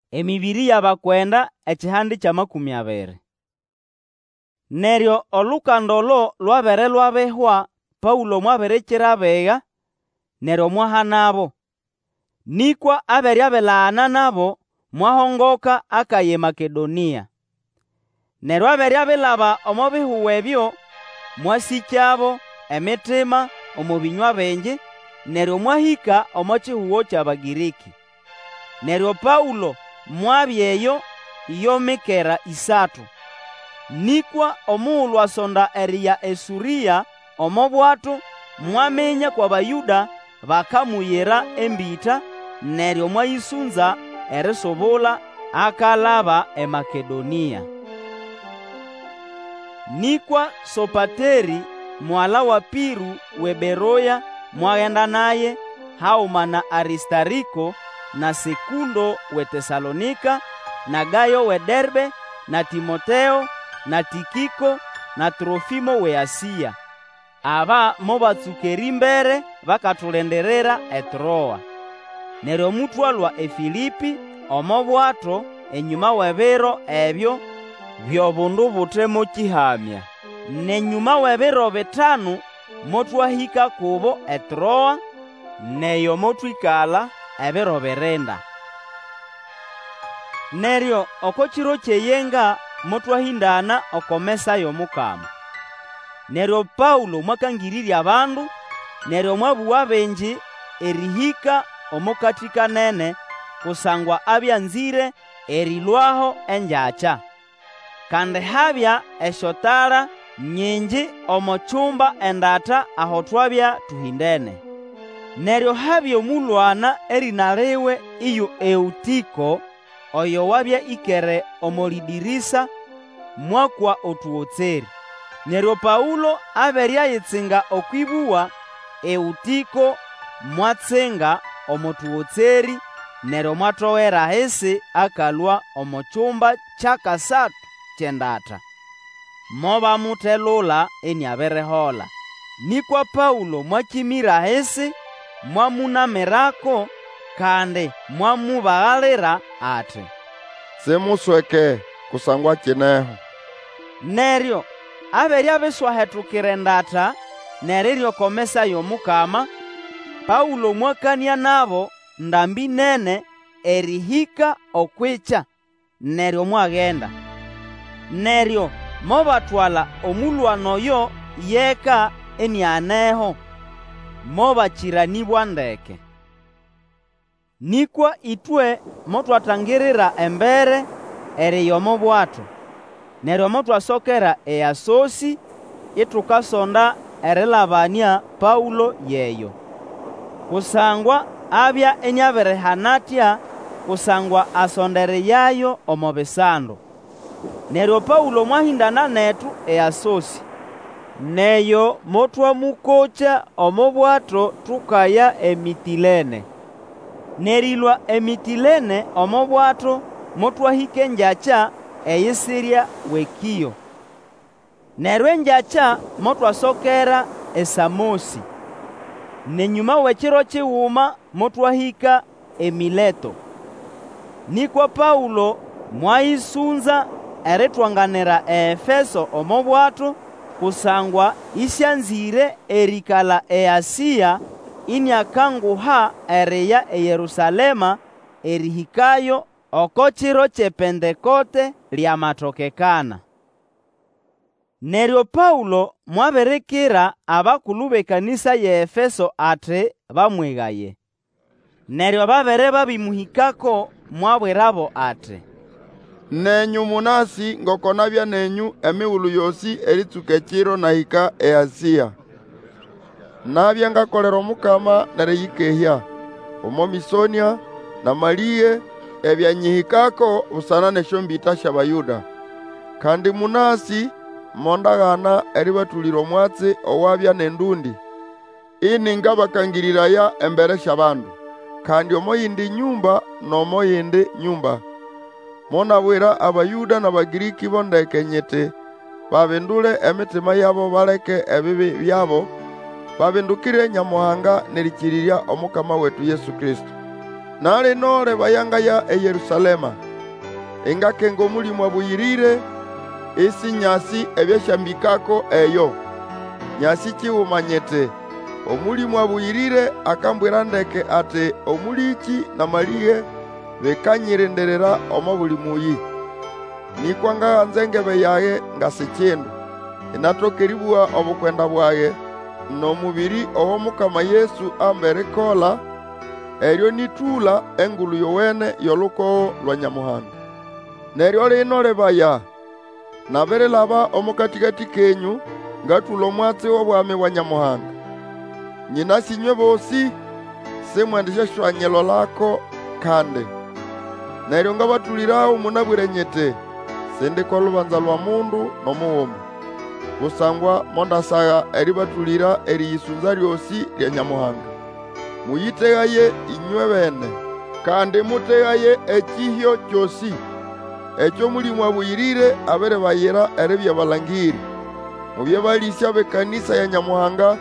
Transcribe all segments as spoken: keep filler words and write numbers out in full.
emibiri y'abakwenda ekihandi kya makumi abiri. Neryo olukandolo lwabere lwabehwa, Paulo mwaberekera bega, neryo mwaha nabo. Nikwa abere abelaana nabo, mwahongoka akaye Makedonia. Neryo abere abilaba omo bihuwa ebyo, mwasikyabo emitima omu binywa bingi, neryo mwahika omo kihugo ky'Abagiriki. Neryo Paulo mwabyeyo iyo mikera isatu. Nikwa omughulhu asonda eriya eSuriya omo bwato, mwaminya kwa Bayuda bakamuyira embita, neryo mwayisunza erisobula akalaba eMakedonia. Nikwa Sopateri mwala wa Piru we Beroya mwaghenda naye, hauma na Aristariko na Sekundo we Tesalonika na Gayo we Derbe na Timoteo na Tikiko na Trofimo we Asiya. Aba mobatsukeri imbere bakatulenderera eTroa. Neryo mutwalwa eFilipi omo bwato enyuma webiro ebyo by'obundu butemo kihamya. Nenyuma webiro bitanu motwahika kubo eTroa, neyo motwikala ebiro birenda. Neryo oko kiro kyeyenga motwahindana okomesa y'omukama. Neryo Paulo mwakangirirya abandu, neryo mwabuwa benji erihika omukati kanene, kusangwa abyanzire erilwaho enjacha. Kandi habya eshotara nyinji omo chumba endata aho twabya tuhindene. Neryo habya omulwana erina liwe iyo Eutiko, oyo wabya ikere omo lidirisa mwakwa otuotseri. Neryo Paulo abere ayitsinga okwibuwa, Eutiko mwatsenga omo tuotseri, neryo mwatowera hesi akalwa omo chumba kyakasatu kyendata. Moba mutelula eniaberehola. Nikwa Paulo mwakimira hesi, mwamunamirako, kandi mwamubaghalira ati, simusweke kusangwa kineho. Neryo abere abiswahetukira endata neriryo komesa y'omukama, Paulo mwakania nabo ndambi nene erihika okwicha, neryo mwagenda. Neryo mobatwala omulwana oyo yeka enianeho, mobachiranibwa ndeke. Nikwa itwe motwatangirira embere eriya omo bwato, neryo motwasokera eAsosi itukasonda erilabania Paulo yeyo. Kusangwa abya enyaberehanatya, kusangwa asondere yayo omo bisando. Neryo Paulo mwahindana netu eAsosi, neyo motwamukocha omo bwato tukaya eMitilene. Nerilwa eMitilene omo bwato motwahika enjacha eyisirya wekiyo. Neryo enjacha motwasokera eSamosi. Nenyuma wekiro kiwuma motwahika eMileto. Nikwa Paulo mwayisunza eritwanganira eEfeso omo bwato, kusangwa isyanzire erikala eAsiya, iniakanguha eriya eYerusalema erihikayo oko kiro kyePentekote lyamatokekana. Neryo Paulo mwaberekera abakulu b'ekanisa y'Efeso ati bamwegaye. Neryo babere babimuhikako mwabwerabo ati, nenyu munasi ngokonabya nenyu emighulu yosi eritsuka ekiro nahika eAsiya. Nabya ngakolera omukama nereyikehya omo Misonia na Maliye ebyanyihikako busana nesyombita sy'Abayuda. Kandi munasi mondagana eribatulira omwatsi owabya nendundi, ini ngabakangiriraya embere sy'abandu, kandi omo yindi nyumba n'omo yindi nyumba. Monabwira Abayuda n'Abagiriki bondeke nyiti babindule emitima yabo baleke ebibi byabo, babindukire Nyamuhanga nerikirirya omukama wetu Yesu Kristo. nali nole bayangaya e Yerusalema ingakenga omulimo abuyirire isi nyasi ebyashambikako eyo nyasi chiwumanyete omulimo abuyirire akambwira ndeke ati omuliki na maliye bekanyirenderera omo buli muyi nikwanga nzengebe yaye ngasi kindu inatokeribuwa obukwenda bwaye n'omubiri owo Mukama Yesu ambere kola eryo nitula engulu yowene yolukoo lwa Nyamuhanga neryo lino lebaya nabere laba omukatikati kenyu ngatula omwatsi w'obwami bwa Nyamuhanga nyina sinywe bosi simwendesha shwanyelo lako kande neryo ngabatulirawo munabwire nyete sindiko olubanza lwa mundu n'omuwombo busangwa mondasaga eribatulira eriyisunza lyosi lya Nyamuhanga muyitegaye inywe bene kandi mutegaye ekihyo kyosi ekyo mulimo abuyirire abere bayira erebya balangiri mubye balisya bekanisa ya Nyamuhanga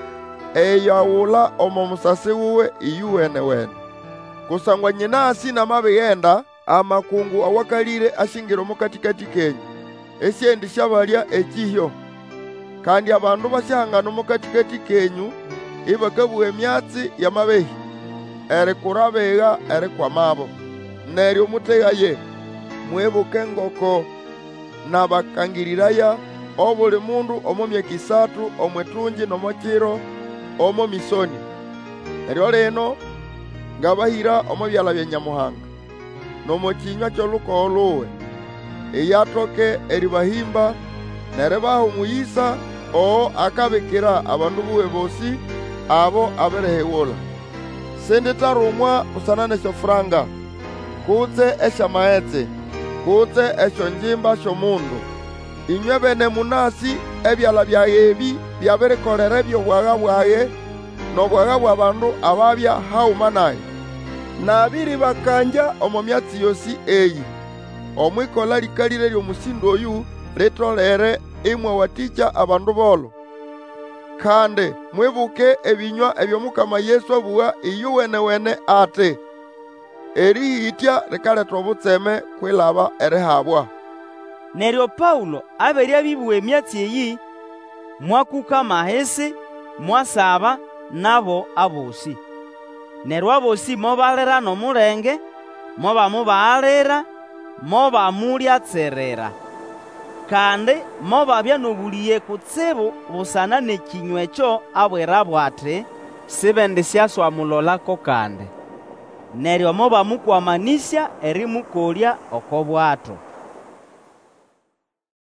eyawula omo musase wuwe iyuwene wene kusangwa nyinasi namabigenda amakungu awakalire ashingira omukatikati kenyu esyendi shabalya ekihyo kandi abandu basyahangana omukatikati kenyu ibakabuwa emyatsi yamabehi erikurabega erikwamabo neryo mutegaye mwebuke ngoko nabakangiriraya obuli mundu omo myaka isatu omwetungi n'omokiro omo misoni neryo lino ngabahira omo byala bya Nyamuhanga n'omokinywa ky'olukoo luwe iyatoke eribahimba nerebaha omuyisa oo akabikira abandu buwe bosi abo aberehewola sinditarumwa kusanana esyofuranga kutse esyamaetse kutse esyonjimba sy'omundu inywe bene munasi ebyala byaye ebi byaberekolera ebyobwaga bwaye n'obwaga bw'abandu ababya hauma naye nabiri bakanja omo myatsi yosi eyi omwikola likalire ly'omusindu oyu litolere imwe watikya abandu bolo kandi mwibuke ebinywa ebyo Mukama Yesu abuwa iyuwenewene ate erihitya likaleta obutseme kwilaba erihabwa neryo Paulo aberya bibuwa emyatsi eyi mwakuka mahesi mwasaba nabo abosi neryo abosi mobalera n'omulenge mobamubaalira mobamulyatsirira kandi mobabya nobuliye kutsibu busana n'ekinywa ekyo abwera bwati sibendisyasyamulolako kandi neryo mobamukwamanisya erimukolya oko bwato.